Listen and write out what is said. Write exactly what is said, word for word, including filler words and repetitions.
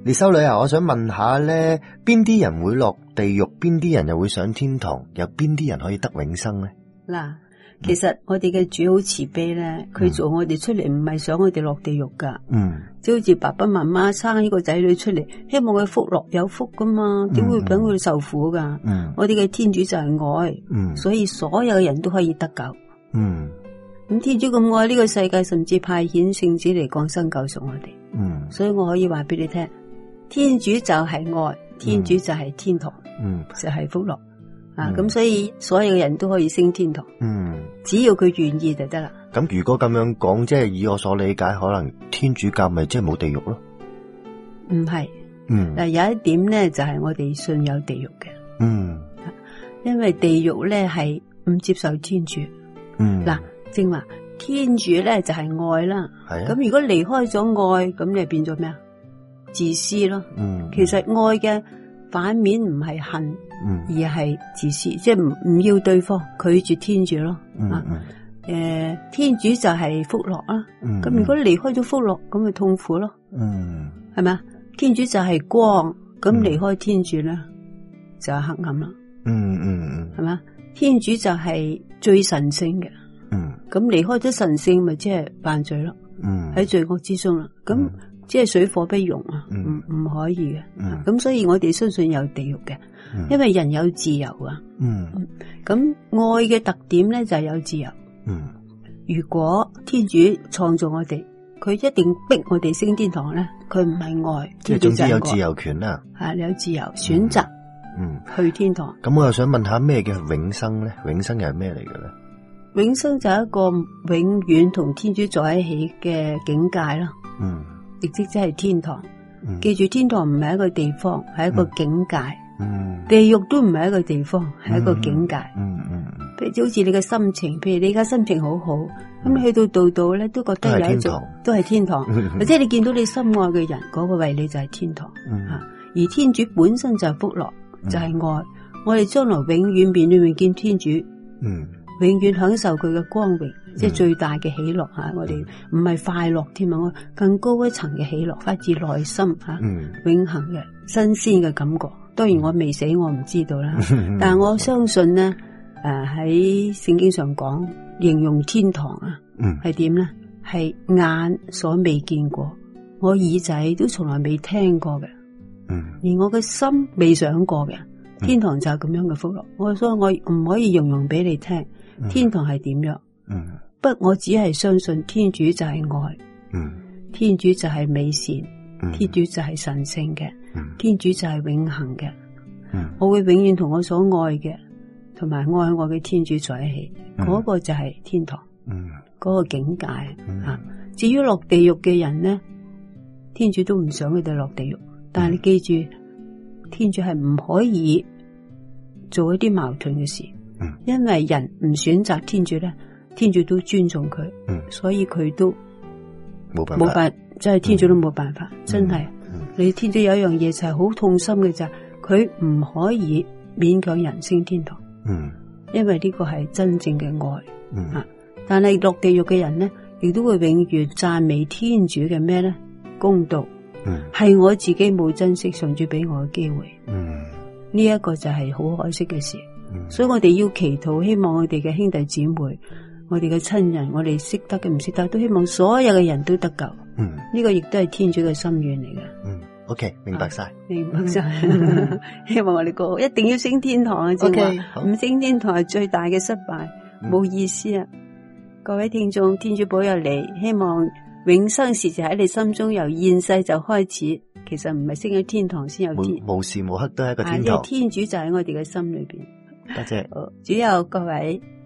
列修女啊，我想問下咧，邊啲人會落地獄，邊啲人又會上天堂，有邊啲人可以得永生咧？ 嗱，其實我哋嘅主好慈悲咧，佢做我哋出嚟唔係想我哋落地獄噶， 嗯， 即好似爸爸媽媽生呢個仔女出嚟，希望佢福樂有福噶嘛，點會等佢受苦噶？ 嗯， 我哋嘅天主就係愛， 嗯， 所以所有嘅人都可以得救。 嗯， 咁天主咁愛呢個世界，甚至派遣聖子嚟降生救贖我哋。 嗯， 所以我可以話俾你聽，天主就係愛，天主就係天堂， 嗯， 就係福樂。啊，咁所以所有嘅人都可以升天堂， 嗯， 只要佢願意就得啦。 咁如果咁樣講，即係以我所理解，可能天主教咪即係冇地獄咯？ 唔係， 嗯， 嗱有一點咧就係我哋信有地獄嘅， 嗯， 因為地獄咧係唔接受天主， 嗯， 嗱正話天主咧就係愛啦， 係啊， 咁如果離開咗愛，咁你變咗咩啊？自私咯， 嗯， 其實愛嘅反面唔係恨。 嗯， 而係自私，即係唔唔要對方，拒絕天主咯。 嗯啊， 嗯， 誒、呃，天主就係福樂啦。 嗯， 咁如果離開咗福樂，咁咪痛苦咯。 嗯， 係咪啊？天主就係光，咁離開天主咧、嗯、就係黑暗啦。 嗯嗯嗯， 係咪啊？天主就係最神聖嘅。 嗯，咁離開咗神聖，咪即係犯罪咯。 嗯，喺罪惡之中啦。咁、嗯、即係水火不容啊，唔、嗯、唔可以嘅。咁、嗯、所以我哋相信有地獄嘅。因為人有自由啊，嗯，咁愛嘅特點咧就係有自由，嗯，如果天主創造我哋，佢一定逼我哋升天堂咧，佢唔係愛， 即係總之有自由權啦， 係你有自由選擇，嗯，去天堂。 咁我又想問下咩叫永生咧？永生又係咩嚟嘅咧？ 永生就係一個永遠同天主在一起嘅境界啦，嗯，亦即即係天堂。記住，天堂唔係一個地方，係一個境界。嗯，地獄都唔係一個地方，係一個境界。嗯嗯，譬如好似你嘅心情，譬如你而家心情好好，咁、嗯、你去到度度咧都覺得有一種都係天堂，或者你見到你心愛嘅人，嗰、那個位你就係天堂。嗯、而天主本身就係福樂，就係、是、愛。嗯、我哋將來永遠面對面見天主，嗯，永遠享受佢嘅光榮，嗯、即係最大嘅喜樂吓。我哋唔係快樂添啊，我更高一層嘅喜樂，發自內心吓，嗯、永恆嘅新鮮嘅感覺。當然我未死，我唔知道啦。但係我相信咧，誒喺聖經上講，形容天堂啊，係點咧？係眼所未見過，我耳仔都從來未聽過嘅，嗯，連我嘅心未想過嘅。天堂就係咁樣嘅福樂。我所以我唔可以形容俾你聽，天堂係點樣？嗯，不，我只係相信天主就係愛，嗯，天主就係美善，嗯、天主就係神聖嘅。天主就係永恆嘅，嗯、我會永遠同我所愛嘅，同埋愛我嘅天主在一起，嗰、嗯那個就係天堂，嗰、嗯那個境界、嗯、啊。至於落地獄嘅人呢，天主都唔想佢哋落地獄，但係你記住，嗯、天主係唔可以做一啲矛盾嘅事，嗯、因為人唔選擇天主咧，天主都尊重佢，嗯、所以佢都冇辦法，冇法，即係天主都冇辦法，嗯、真係。你天主有一樣嘢就係好痛心嘅，就係佢唔可以勉強人升天堂，嗯，因為呢個係真正嘅愛，嗯啊，但係落地獄嘅人呢，亦都會永遠讚美天主嘅咩咧？公道，嗯，係我自己冇珍惜上主俾我嘅機會，嗯，呢一個就係好可惜嘅事，嗯，所以我哋要祈禱，希望我哋嘅兄弟姊妹，我哋嘅親人，我哋識得嘅唔識得，都希望所有嘅人都得救。嗯，呢個亦都係天主嘅心願嚟嘅。嗯 ，OK， 明白晒， 啊，明白晒。希望我哋個一定要升天堂啊！正話唔升天堂係最大嘅失敗，冇，嗯、意思啊！各位聽眾，天主保佑你，希望永生時就喺你心中，由現世就開始。其實唔係升咗天堂先有天， 無時無刻都係一個天堂。 啊，因為天主就喺我哋嘅心裏邊。 多謝， 好，主佑各位。